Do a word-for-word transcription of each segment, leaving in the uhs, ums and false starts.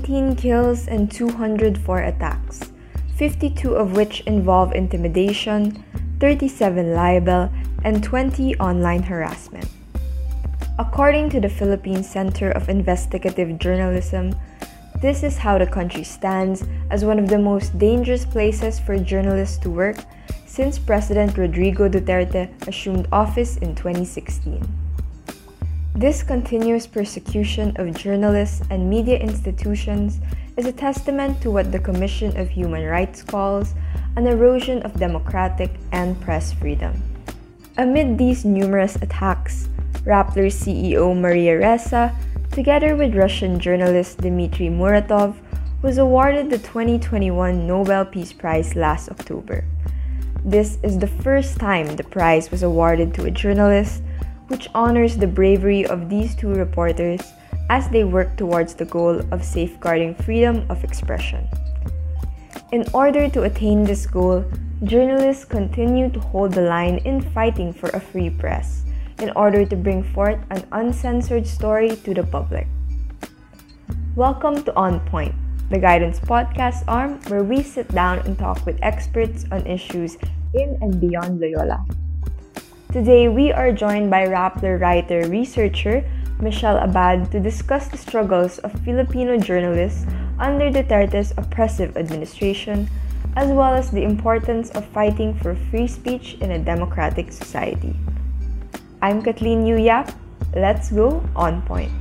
eighteen kills and two hundred four attacks, fifty-two of which involve intimidation, thirty-seven libel, and twenty online harassment. According to the Philippine Center of Investigative Journalism, this is how the country stands as one of the most dangerous places for journalists to work since President Rodrigo Duterte assumed office in twenty sixteen. This continuous persecution of journalists and media institutions is a testament to what the Commission of Human Rights calls an erosion of democratic and press freedom. Amid these numerous attacks, Rappler C E O Maria Ressa, together with Russian journalist Dmitry Muratov, was awarded the twenty twenty-one Nobel Peace Prize last October. This is the first time the prize was awarded to a journalist, which honors the bravery of these two reporters as they work towards the goal of safeguarding freedom of expression. In order to attain this goal, journalists continue to hold the line in fighting for a free press, in order to bring forth an uncensored story to the public. Welcome to On Point, the guidance podcast arm where we sit down and talk with experts on issues in and beyond Loyola. Today, we are joined by Rappler writer-researcher Michelle Abad to discuss the struggles of Filipino journalists under Duterte's oppressive administration, as well as the importance of fighting for free speech in a democratic society. I'm Kathleen Yu Yap. Let's go On Point.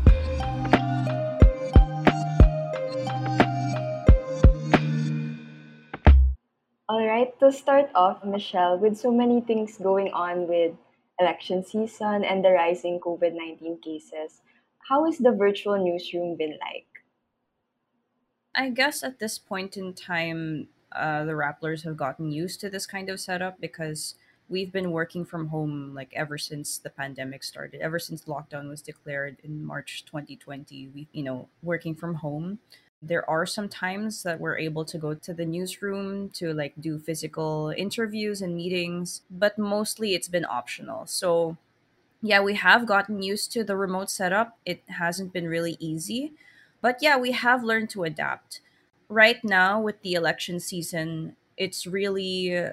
Alright, to start off, Michelle, with so many things going on with election season and the rising COVID nineteen cases, how has the virtual newsroom been like? I guess at this point in time, uh, the Rapplers have gotten used to this kind of setup because we've been working from home like ever since the pandemic started. Ever since lockdown was declared in March twenty twenty, we you know working from home. There are some times that we're able to go to the newsroom to like do physical interviews and meetings, but mostly it's been optional. So yeah, we have gotten used to the remote setup. It hasn't been really easy, but yeah, we have learned to adapt. Right now, with the election season, it's really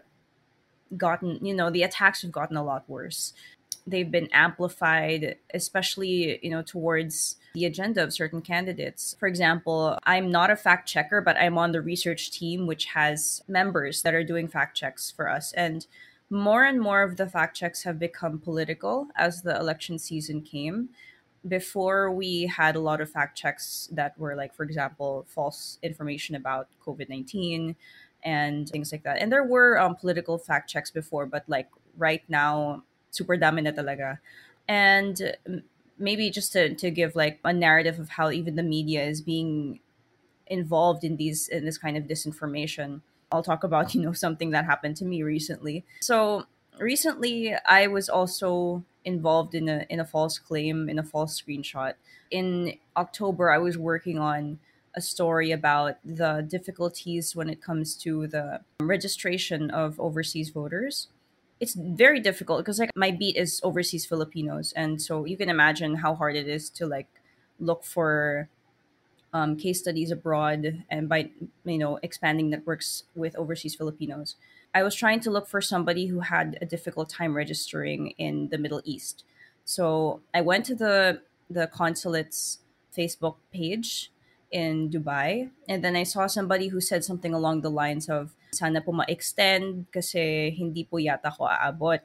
gotten, you know, the attacks have gotten a lot worse. They've been amplified, especially, you know, towards the agenda of certain candidates. For example, I'm not a fact checker, but I'm on the research team, which has members that are doing fact checks for us. And more and more of the fact checks have become political as the election season came. Before, we had a lot of fact checks that were like, for example, false information about COVID nineteen and things like that. And there were um, political fact checks before, but like right now, super dami na talaga. And um, maybe just to, to give like a narrative of how even the media is being involved in these in this kind of disinformation. I'll talk about, you know, something that happened to me recently. So recently I was also involved in a in a false claim, in a false screenshot. In October, I was working on a story about the difficulties when it comes to the registration of overseas voters. It's very difficult because like my beat is overseas Filipinos, and so you can imagine how hard it is to like look for um, case studies abroad and by you know expanding networks with overseas Filipinos. I was trying to look for somebody who had a difficult time registering in the Middle East. So I went to the the consulate's Facebook page in Dubai, and then I saw somebody who said something along the lines of sana po ma-extend kasi hindi po yata ko aabot.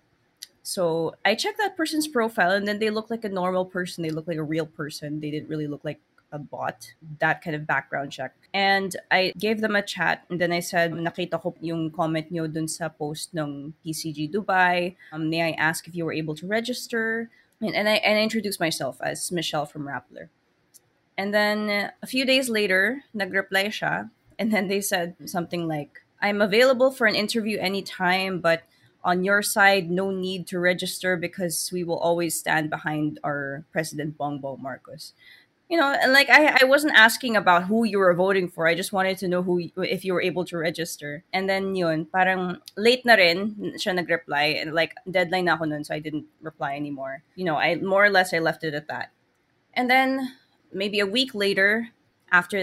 So I checked that person's profile, and then they look like a normal person. They look like a real person. They didn't really look like a bot. That kind of background check. And I gave them a chat, and then I said, nakita ko yung comment nyo dun sa post ng P C G Dubai. Um, may I ask if you were able to register? And, and, I, and I introduced myself as Michelle from Rappler. And then uh, a few days later, nagreply siya. And then they said something like, I'm available for an interview anytime, but on your side, no need to register because we will always stand behind our President Bongbong Marcos. You know, and like I, I wasn't asking about who you were voting for. I just wanted to know who if you were able to register. And then yun, parang late na rin siya nagreply, and like deadline na ako nun, so I didn't reply anymore. You know, I more or less I left it at that. And then maybe a week later, after that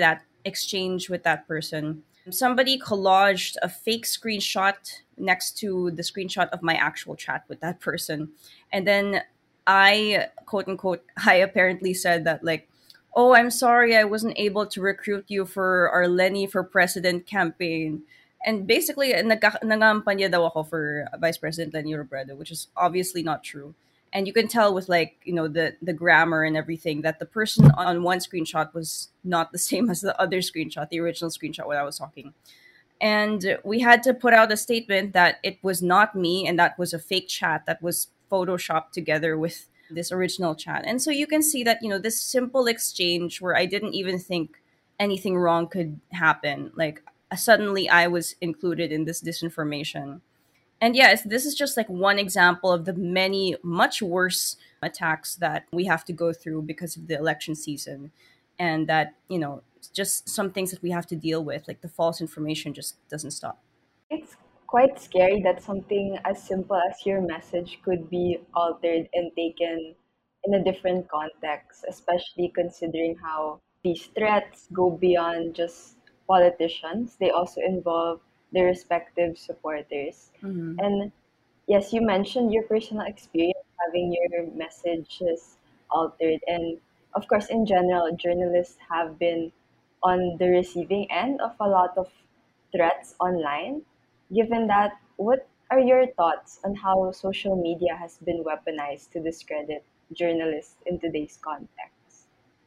exchange with that person. Somebody collaged a fake screenshot next to the screenshot of my actual chat with that person. And then I, quote unquote, I apparently said that, like, oh, I'm sorry I wasn't able to recruit you for our Lenny for President campaign. And basically, nagka- nangampanya daw ako for Vice President Lenny Robredo, which is obviously not true. And you can tell with, like, you know, the the grammar and everything, that the person on one screenshot was not the same as the other screenshot, the original screenshot when I was talking. And we had to put out a statement that it was not me and that was a fake chat that was photoshopped together with this original chat. And so you can see that, you know, this simple exchange where I didn't even think anything wrong could happen, like, uh, suddenly I was included in this disinformation. And yes, this is just like one example of the many much worse attacks that we have to go through because of the election season. And that, you know, it's just some things that we have to deal with, like the false information just doesn't stop. It's quite scary that something as simple as your message could be altered and taken in a different context, especially considering how these threats go beyond just politicians. They also involve their respective supporters. Hmm. And yes, you mentioned your personal experience having your messages altered. And of course, in general, journalists have been on the receiving end of a lot of threats online. Given that, what are your thoughts on how social media has been weaponized to discredit journalists in today's context?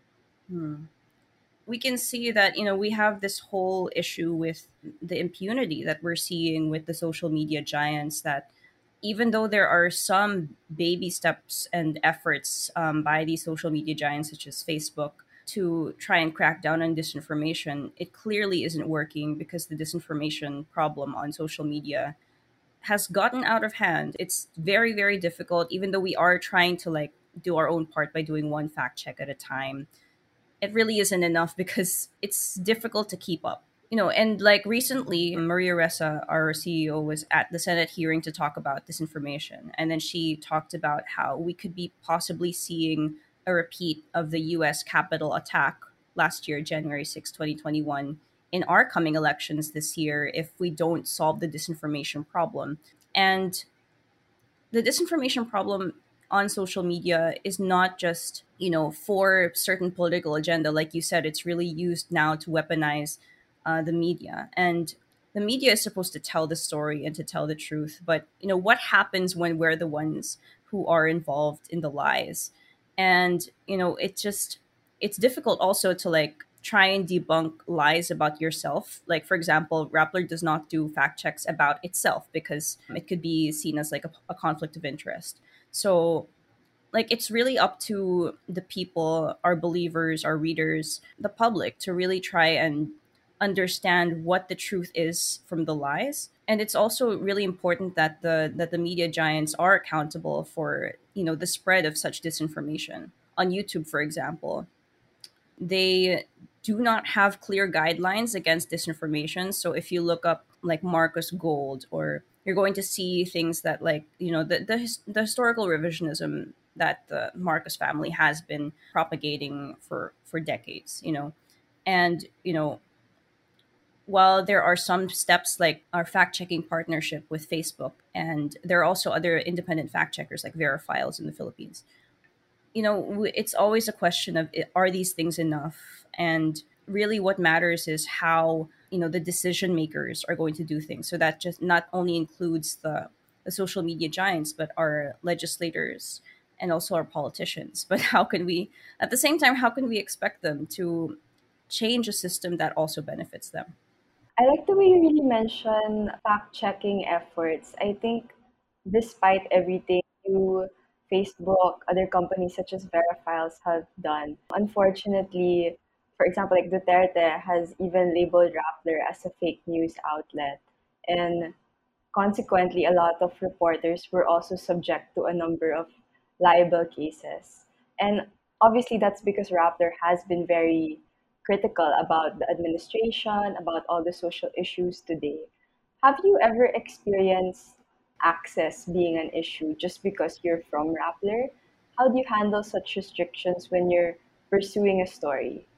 We can see that, you know, we have this whole issue with the impunity that we're seeing with the social media giants, that even though there are some baby steps and efforts, um, by these social media giants such as Facebook to try and crack down on disinformation, it clearly isn't working because the disinformation problem on social media has gotten out of hand. It's very, very difficult, even though we are trying to, like, do our own part by doing one fact check at a time. It really isn't enough because it's difficult to keep up. You know, and like recently, Maria Ressa, our C E O, was at the Senate hearing to talk about disinformation. And then she talked about how we could be possibly seeing a repeat of the U S Capitol attack last year, January sixth, twenty twenty-one, in our coming elections this year if we don't solve the disinformation problem. And the disinformation problem on social media is not just, you know, for certain political agenda. Like you said, it's really used now to weaponize uh, the media. And the media is supposed to tell the story and to tell the truth, but, you know, what happens when we're the ones who are involved in the lies? And, you know, it just, it's difficult also to, like, try and debunk lies about yourself. Like, for example, Rappler does not do fact checks about itself because it could be seen as like a, a conflict of interest. So, like, it's really up to the people, our believers, our readers, the public, to really try and understand what the truth is from the lies. And it's also really important that the that the media giants are accountable for, you know, the spread of such disinformation. On YouTube, for example, they do not have clear guidelines against disinformation. So if you look up like Marcus Gold, or you're going to see things that, like, you know, the the, his- the historical revisionism that the Marcus family has been propagating for for decades, you know. And, you know, while there are some steps like our fact checking partnership with Facebook, and there are also other independent fact checkers like Verifiles in the Philippines, you know, w- it's always a question of, i- are these things enough? And really what matters is how, you know, the decision makers are going to do things. So that just not only includes the, the social media giants, but our legislators and also our politicians. But how can we, at the same time, how can we expect them to change a system that also benefits them? I like the way you really mention fact checking efforts. I think despite everything you, Facebook, other companies such as Verifiles have done, unfortunately, for example, like Duterte has even labeled Rappler as a fake news outlet. And consequently, a lot of reporters were also subject to a number of liable cases. And obviously, that's because Rappler has been very critical about the administration, about all the social issues today. Have you ever experienced access being an issue just because you're from Rappler? How do you handle such restrictions when you're pursuing a story?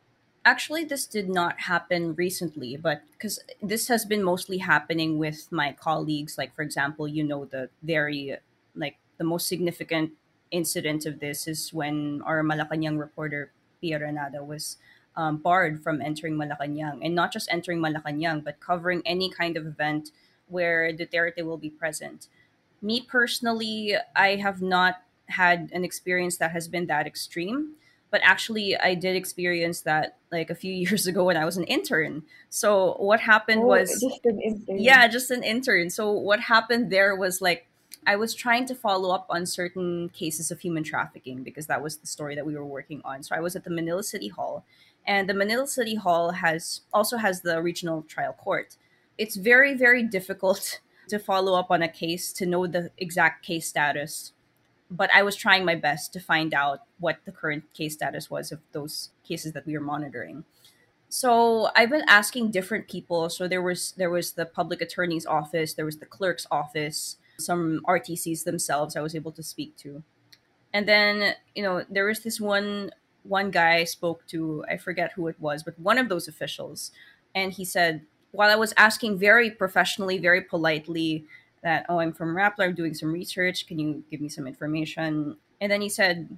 Actually, this did not happen recently, but because this has been mostly happening with my colleagues. Like, for example, you know, the very, like, the most significant incident of this is when our Malacanang reporter, Pia Renada, was um, barred from entering Malacanang. And not just entering Malacanang, but covering any kind of event where Duterte will be present. Me personally, I have not had an experience that has been that extreme, but actually I did experience that like a few years ago when I was an intern. So what happened Oh, was, just an intern. yeah, just an intern. So what happened there was like I was trying to follow up on certain cases of human trafficking because that was the story that we were working on. So I was at the Manila City Hall, and the Manila City Hall has also has the regional trial court. It's very very difficult to follow up on a case to know the exact case status, but I was trying my best to find out what the current case status was of those cases that we were monitoring. So I've been asking different people. So there was there was the public attorney's office, there was the clerk's office, some R T Cs themselves I was able to speak to. And then, you know, there was this one one guy I spoke to, I forget who it was, but one of those officials, and he said, while I was asking very professionally, very politely that, oh, I'm from Rappler, I'm doing some research, can you give me some information? And then he said,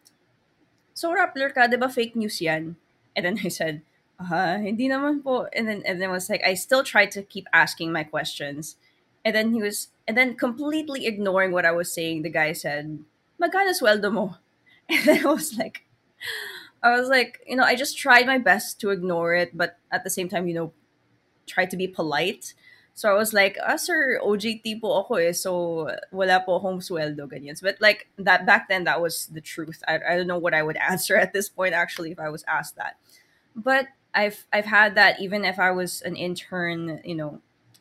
so Rappler ka, di ba fake news yan? And then I said, ah, hindi naman po. And then and then I was like, I still tried to keep asking my questions. And then he was and then completely ignoring what I was saying, the guy said, magkano sweldo mo? And then I was like I was like, you know, I just tried my best to ignore it, but at the same time, you know, try to be polite. So I was like, ah, sir, O J T po ako eh, so wala po akong sweldo, ganyan. But like, that back then, that was the truth. I, I don't know what I would answer at this point, actually, if I was asked that. But I've I've had that even if I was an intern, you know.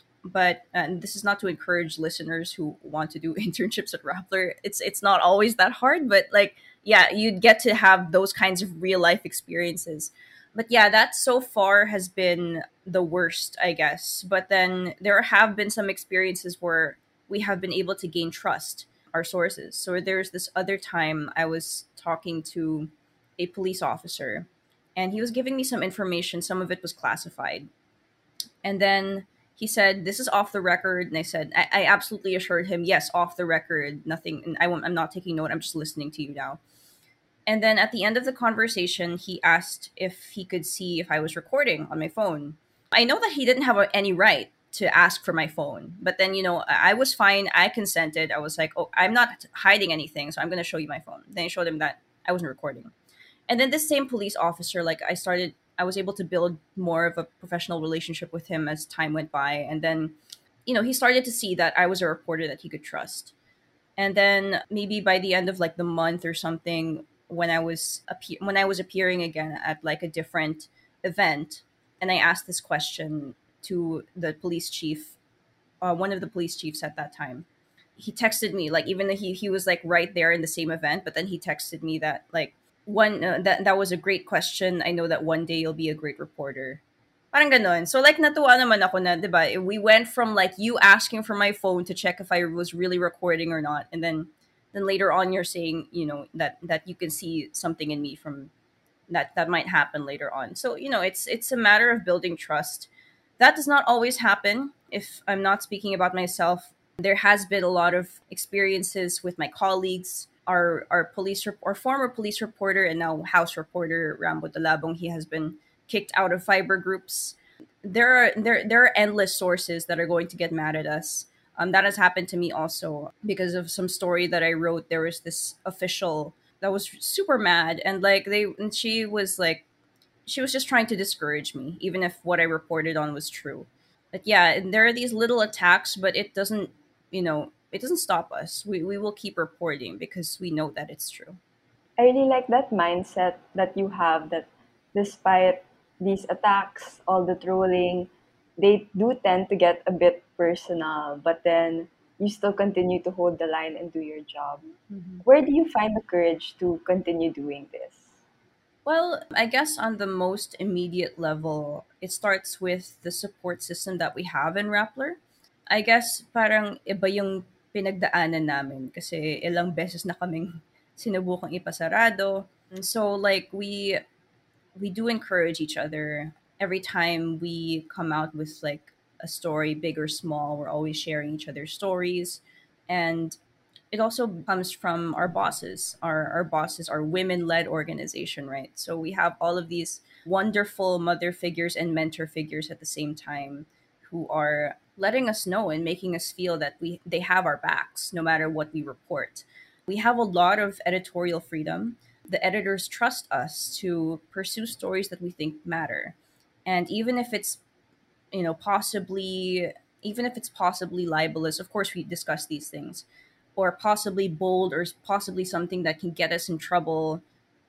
But and this is not to encourage listeners who want to do internships at Rappler. It's it's not always that hard, but like, yeah, you'd get to have those kinds of real life experiences. But yeah, that so far has been the worst, I guess. But then there have been some experiences where we have been able to gain trust our sources. So there's this other time I was talking to a police officer, and he was giving me some information. Some of it was classified, and then he said, "This is off the record." And I said, "I, I absolutely assured him, yes, off the record, nothing. And I won't, I'm not taking note. I'm just listening to you now." And then at the end of the conversation, he asked if he could see if I was recording on my phone. I know that he didn't have a, any right to ask for my phone, but then, you know, I I was fine. I consented. I was like, oh, I'm not hiding anything, so I'm going to show you my phone. Then I showed him that I wasn't recording. And then this same police officer, like, I started, I was able to build more of a professional relationship with him as time went by. And then, you know, he started to see that I was a reporter that he could trust. And then maybe by the end of like the month or something, when I was appe- when I was appearing again at like a different event, and I asked this question to the police chief, uh, one of the police chiefs at that time. He texted me, like, even though he he was like right there in the same event, but then he texted me that like, one uh, that that was a great question. I know that one day you'll be a great reporter. Parang ganon. So like natuwa naman ako na, 'di ba? We went from like you asking for my phone to check if I was really recording or not, and then then later on you're saying, you know, that that you can see something in me from that that might happen later on. So, you know, it's it's a matter of building trust. That does not always happen. If I'm not speaking about myself, there has been a lot of experiences with my colleagues. Our our police rep- our former police reporter and now house reporter Rambo Dalabong, he has been kicked out of fiber groups. There are there there are endless sources that are going to get mad at us. Um, that has happened to me also because of some story that I wrote. There was this official that was super mad, and like they and she was like she was just trying to discourage me, even if what I reported on was true. But yeah, and there are these little attacks, but it doesn't, you know, it doesn't stop us. We we will keep reporting because we know that it's true. I really like that mindset that you have that despite these attacks, all the trolling, they do tend to get a bit personal, but then you still continue to hold the line and do your job. Mhm. Where do you find the courage to continue doing this? Well, I guess on the most immediate level, it starts with the support system that we have in Rappler. I guess parang iba yung pinagdaanan namin kasi ilang beses na kaming sinubukang ipasarado. So like we we do encourage each other every time we come out with like a story, big or small. We're always sharing each other's stories, and it also comes from our bosses. Our our bosses are women led organization, right? So we have all of these wonderful mother figures and mentor figures at the same time who are letting us know and making us feel that we they have our backs no matter what we report. We have a lot of editorial freedom. The editors trust us to pursue stories that we think matter. And even if it's, you know, possibly even if it's possibly libelous, of course we discuss these things, or possibly bold, or possibly something that can get us in trouble,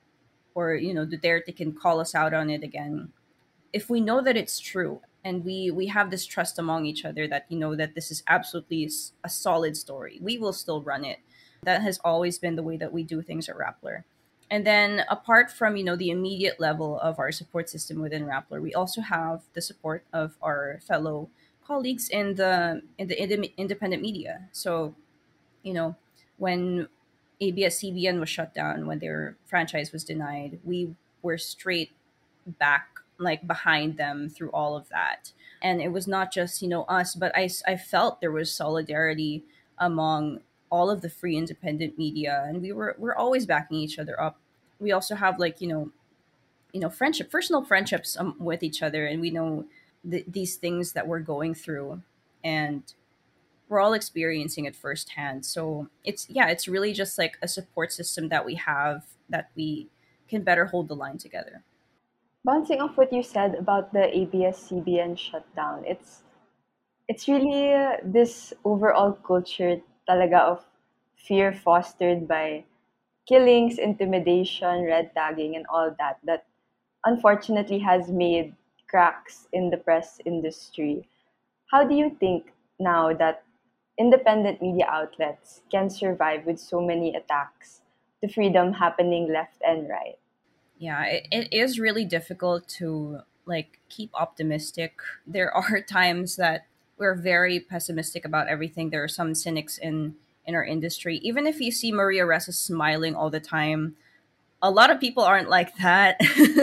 or you know, Duterte can call us out on it again. If we know that it's true and we we have this trust among each other that you know that this is absolutely s- a solid story, we will still run it. That has always been the way that we do things at Rappler. And then apart from, you know, the immediate level of our support system within Rappler, we also have the support of our fellow colleagues in the in the inde- independent media. So, you know, when A B S C B N was shut down, when their franchise was denied, we were straight back, like behind them through all of that. And it was not just, you know, us, but I, s- I felt there was solidarity among all of the free independent media, and we were we're always backing each other up. We also have like, you know, you know, friendship, personal friendships um, with each other, and we know th- these things that we're going through, and we're all experiencing it firsthand. So it's, yeah, it's really just like a support system that we have that we can better hold the line together. Bouncing off what you said about the A B S C B N shutdown, it's it's really uh, this overall culture talaga of fear fostered by killings, intimidation, red tagging, and all that that unfortunately has made cracks in the press industry. How do you think now that independent media outlets can survive with so many attacks to freedom happening left and right? Yeah, it, it is really difficult to like keep optimistic. There are times that we're very pessimistic about everything. There are some cynics in in our industry. Even if you see Maria Ressa smiling all the time, a lot of people aren't like that.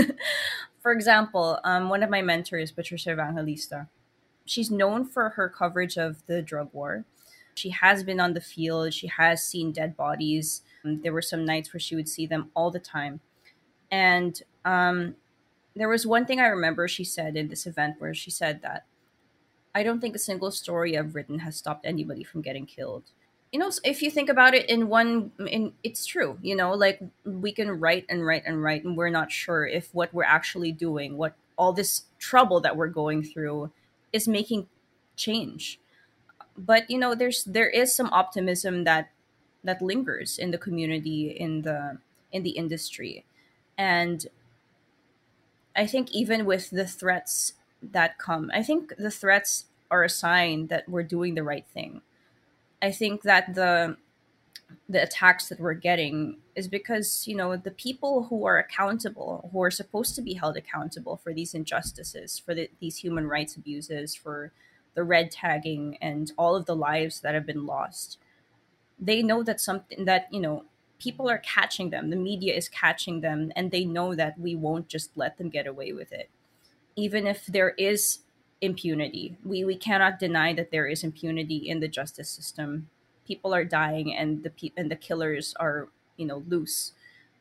For example, um, one of my mentors, Patricia Evangelista, she's known for her coverage of the drug war. She has been on the field. She has seen dead bodies. Um, there were some nights where she would see them all the time. And um, there was one thing I remember she said in this event where she said that I don't think a single story I've written has stopped anybody from getting killed. You know, if you think about it in one, in it's true. You know, like we can write and write and write, and we're not sure if what we're actually doing, what all this trouble that we're going through, is making change. But you know, there's there is some optimism that that lingers in the community, in the in the industry, and I think even with the threats that come, I think the threats are a sign that we're doing the right thing. I think that the the attacks that we're getting is because, you know, the people who are accountable, who are supposed to be held accountable for these injustices, for the, these human rights abuses, for the red tagging and all of the lives that have been lost, they know that something that, you know, people are catching them, the media is catching them, and they know that we won't just let them get away with it. Even if there is impunity, we we cannot deny that there is impunity in the justice system. People are dying, and the pe- and the killers are, you know, loose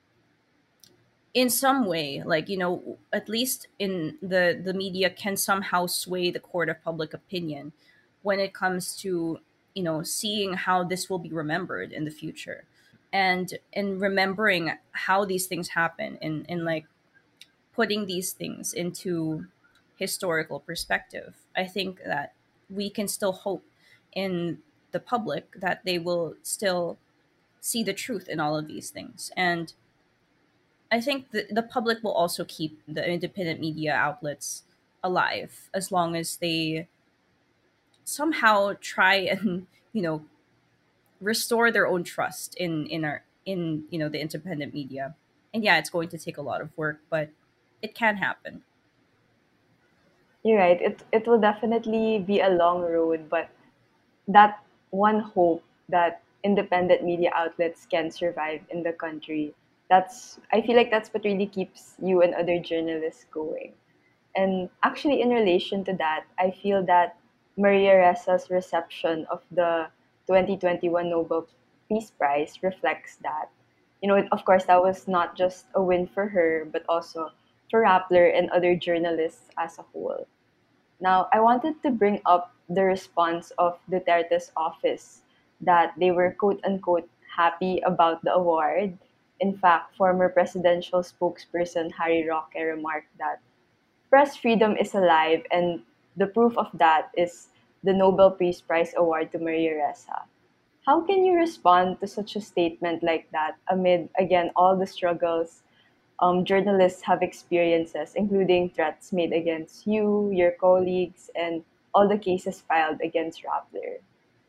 in some way. Like, you know, at least in the the media can somehow sway the court of public opinion when it comes to, you know, seeing how this will be remembered in the future, and in remembering how these things happen, and in like putting these things into historical perspective. I think that we can still hope in the public that they will still see the truth in all of these things. And I think the, the public will also keep the independent media outlets alive as long as they somehow try and, you know, restore their own trust in in our in, you know, the independent media. And yeah, it's going to take a lot of work, but it can happen. You're right. It it will definitely be a long road, but that one hope that independent media outlets can survive in the country, That's I feel like that's what really keeps you and other journalists going. And actually, in relation to that, I feel that Maria Ressa's reception of the twenty twenty-one Nobel Peace Prize reflects that. You know, of course, that was not just a win for her, but also for Rappler and other journalists as a whole. Now, I wanted to bring up the response of Duterte's office that they were quote unquote happy about the award. In fact, former presidential spokesperson Harry Roque remarked that press freedom is alive, and the proof of that is the Nobel Peace Prize award to Maria Ressa. How can you respond to such a statement like that amid, again, all the struggles um, journalists have experiences, including threats made against you, your colleagues, and all the cases filed against Rappler?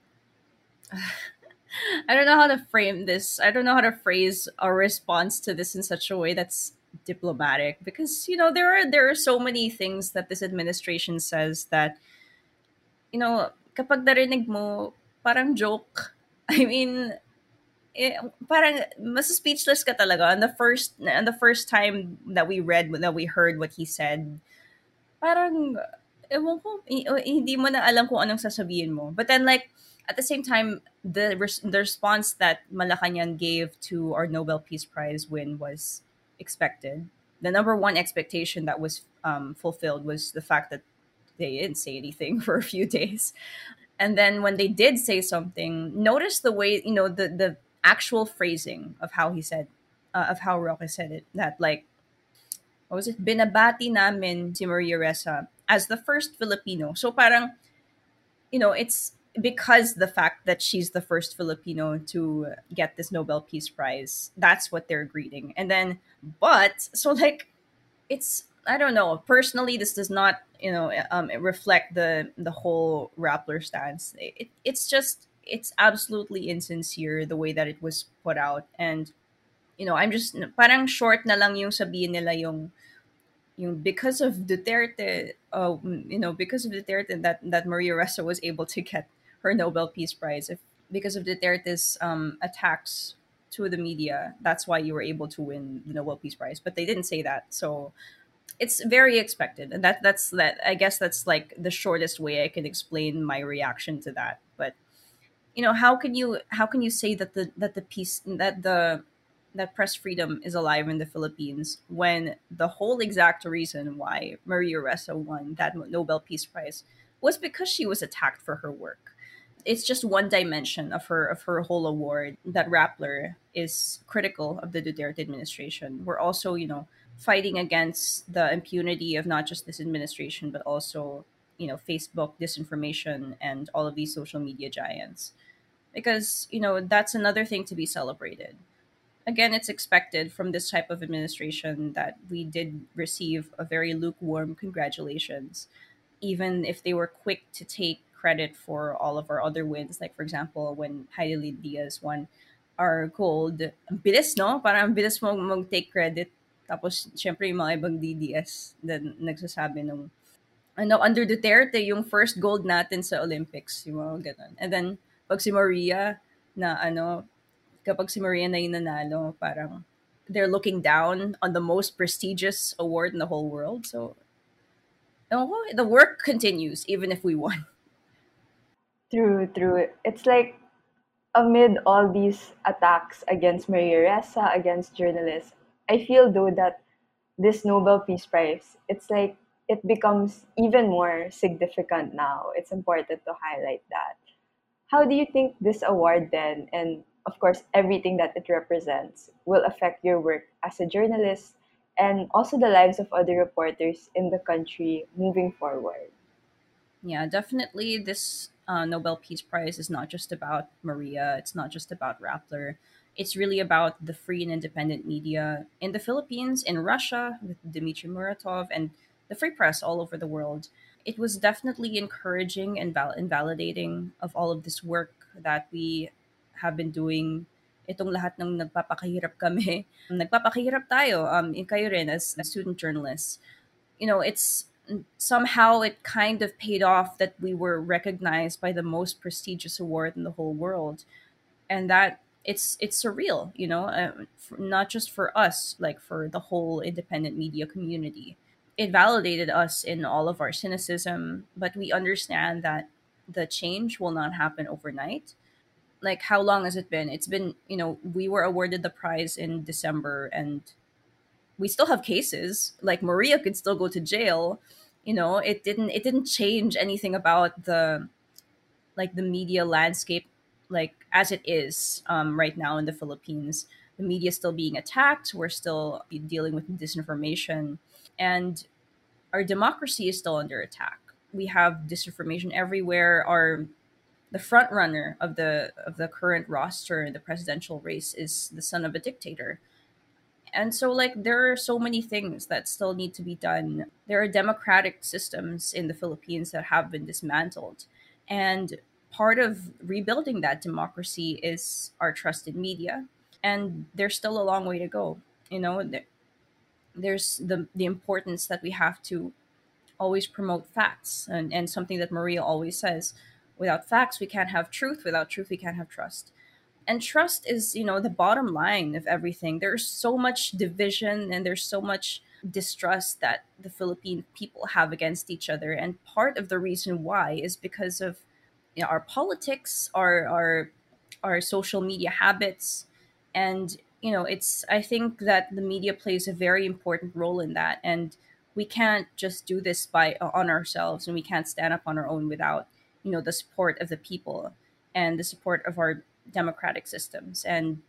I don't know how to frame this. I don't know how to phrase a response to this in such a way that's diplomatic, because you know there are there are so many things that this administration says that, you know, kapag narinig mo, parang joke. I mean, eh, parang mas speechless ka talaga on the first on the first time that we read that we heard what he said. Parang ewan ko, i- o- hindi mo na alam kung anong sasabihin mo. But then like at the same time, the res- the response that Malacanang gave to our Nobel Peace Prize win was expected. The number one expectation that was um, fulfilled was the fact that they didn't say anything for a few days. And then when they did say something, notice the way, you know, the the actual phrasing of how he said, uh, of how Roque said it. That like, what was it? Binabati namin si Maria Ressa as the first Filipino. So parang, you know, it's because the fact that she's the first Filipino to get this Nobel Peace Prize. That's what they're greeting. And then, but so like it's, I don't know. Personally, this does not, you know, um, reflect the the whole Rappler stance. It, it's just it's absolutely insincere the way that it was put out, and you know, I'm just parang short na lang yung sabihin nila yung yung because of Duterte, uh, you know, because of Duterte that that Maria Ressa was able to get her Nobel Peace Prize. If because of Duterte's um, attacks to the media, that's why you were able to win the Nobel Peace Prize. But they didn't say that, so it's very expected, and that that's that. I guess that's like the shortest way I can explain my reaction to that. But you know, how can you how can you say that the that the peace that the that press freedom is alive in the Philippines when the whole exact reason why Maria Ressa won that Nobel Peace Prize was because she was attacked for her work. It's just one dimension of her of her whole award that Rappler is critical of the Duterte administration. We're also, you know, fighting against the impunity of not just this administration but also, you know, Facebook disinformation and all of these social media giants, because you know that's another thing to be celebrated. Again, it's expected from this type of administration that we did receive a very lukewarm congratulations, even if they were quick to take credit for all of our other wins. Like for example, when Heidi Diaz won our gold, ang bilis, no? Parang ang bilis mo mag-take credit. Tapos, syempre, yung mga ibang D D S na nagsasabi nung ano, under Duterte, yung first gold natin sa Olympics, yung mga ganun. And then, pag si Maria, na ano, kapag si Maria na yung nanalo, parang they're looking down on the most prestigious award in the whole world. So, oh, the work continues even if we won. True, true. It's like amid all these attacks against Maria Ressa, against journalists, I feel though that this Nobel Peace Prize, it's like it becomes even more significant now. It's important to highlight that. How do you think this award then, and of course everything that it represents, will affect your work as a journalist and also the lives of other reporters in the country moving forward? Yeah, definitely. This uh, Nobel Peace Prize is not just about Maria. It's not just about Rappler. It's really about the free and independent media in the Philippines, in Russia with Dmitry Muratov, and the free press all over the world. It was definitely encouraging and val- invalidating of all of this work that we have been doing. Itong lahat ng nagpapakahirap kami. Nagpapakahirap tayo, um, kayo rin as, as student journalists. You know, it's somehow it kind of paid off that we were recognized by the most prestigious award in the whole world. And that it's it's surreal, you know, uh, f not just for us, like for the whole independent media community. It validated us in all of our cynicism, but we understand that the change will not happen overnight. Like, how long has it been? It's been, you know, we were awarded the prize in December, and we still have cases. Like, Maria could still go to jail. You know, it didn't it didn't change anything about the, like, the media landscape, like as it is um, right now in the Philippines. The media is still being attacked. We're still dealing with disinformation, and our democracy is still under attack. We have disinformation everywhere. Our The front runner of the of the current roster in the presidential race is the son of a dictator. And so, like, there are so many things that still need to be done. There are democratic systems in the Philippines that have been dismantled, and part of rebuilding that democracy is our trusted media. And there's still a long way to go. You know, there- there's the the importance that we have to always promote facts, and, and something that Maria always says: without facts we can't have truth, without truth we can't have trust. And trust is, you know, the bottom line of everything. There's so much division and there's so much distrust that the Philippine people have against each other, and part of the reason why is because of, you know, our politics, our our our social media habits. And, you know, it's I think that the media plays a very important role in that, and we can't just do this by on ourselves, and we can't stand up on our own without, you know, the support of the people and the support of our democratic systems. And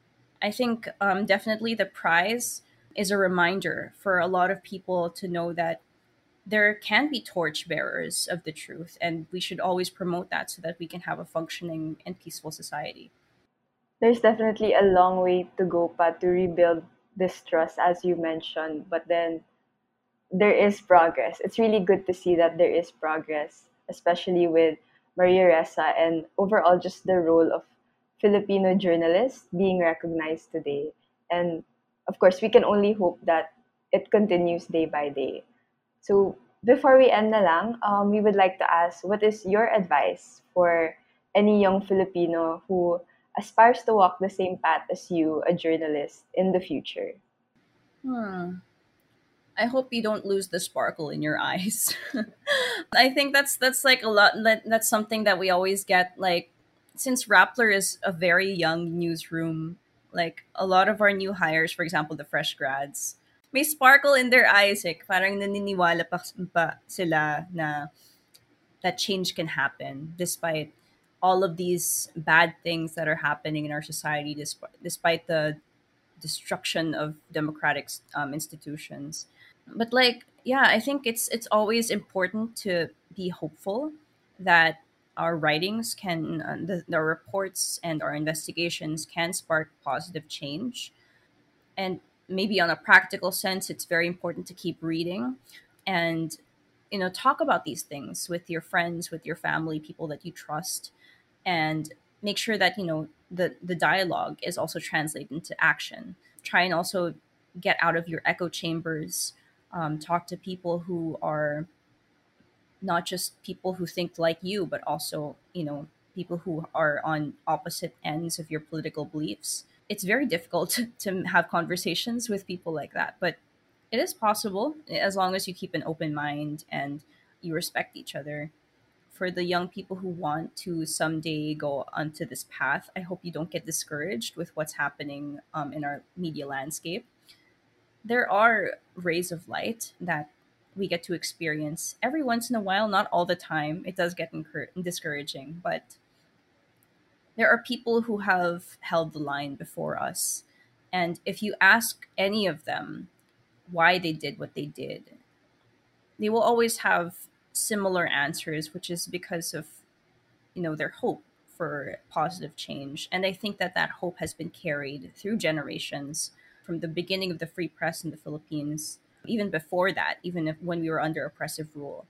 I think, um, definitely the prize is a reminder for a lot of people to know that there can be torchbearers of the truth, and we should always promote that so that we can have a functioning and peaceful society. There's definitely a long way to go, Pat, to rebuild this trust, as you mentioned. But then there is progress. It's really good to see that there is progress, especially with Maria Ressa and overall just the role of Filipino journalists being recognized today. And of course, we can only hope that it continues day by day. So before we end na lang, um, we would like to ask, what is your advice for any young Filipino who aspires to walk the same path as you, a journalist, in the future? Hmm. I hope you don't lose the sparkle in your eyes. I think that's that's like a lot. That, that's something that we always get. Like, since Rappler is a very young newsroom, like a lot of our new hires, for example, the fresh grads, may sparkle in their eyes. Like, parang naniniwala pa, pa sila na that change can happen despite all of these bad things that are happening in our society, despite despite the destruction of democratic um, institutions. But, like, yeah, I think it's it's always important to be hopeful that our writings can, uh, the, the reports and our investigations can spark positive change. And maybe on a practical sense, it's very important to keep reading and, you know, talk about these things with your friends, with your family, people that you trust, and make sure that, you know, the the dialogue is also translated into action. Try and also get out of your echo chambers. Um, talk to people who are not just people who think like you, but also, you know, people who are on opposite ends of your political beliefs. It's very difficult to, to have conversations with people like that, but it is possible as long as you keep an open mind and you respect each other. For the young people who want to someday go onto this path, I hope you don't get discouraged with what's happening, um, in our media landscape. There are rays of light that we get to experience every once in a while, not all the time. It does get incur- discouraging, but there are people who have held the line before us. And if you ask any of them why they did what they did, they will always have similar answers, which is because of, you know, their hope for positive change. And I think that that hope has been carried through generations from the beginning of the free press in the Philippines, even before that, even if when we were under oppressive rule.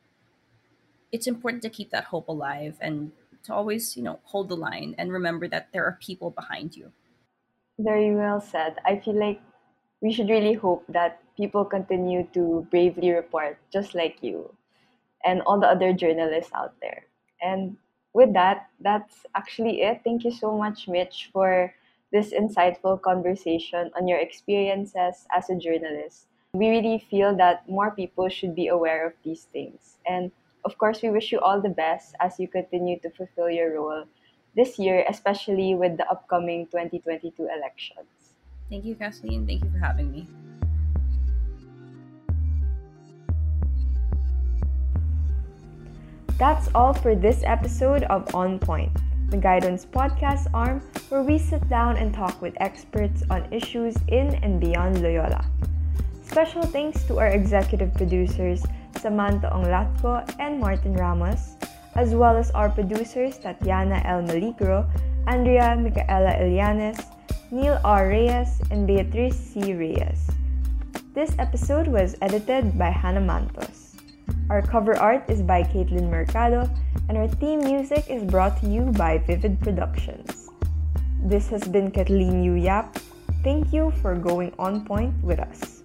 It's important to keep that hope alive and to always, you know, hold the line and remember that there are people behind you. Very well said. I feel like we should really hope that people continue to bravely report just like you and all the other journalists out there. And with that, that's actually it. Thank you so much, Mitch, for this insightful conversation on your experiences as a journalist. We really feel that more people should be aware of these things. And of course, we wish you all the best as you continue to fulfill your role this year, especially with the upcoming twenty twenty-two elections. Thank you, Kathleen. Thank you for having me. That's all for this episode of On Point, the Guidance podcast arm where we sit down and talk with experts on issues in and beyond Loyola. Special thanks to our executive producers, Samantha Onglatco and Martin Ramos, as well as our producers Tatiana L. Maligro, Andrea Micaela Elianes, Neil R. Reyes, and Beatriz C. Reyes. This episode was edited by Hannah Mantos. Our cover art is by Caitlin Mercado, and our theme music is brought to you by Vivid Productions. This has been Kathleen Yu Yap. Thank you for going on point with us.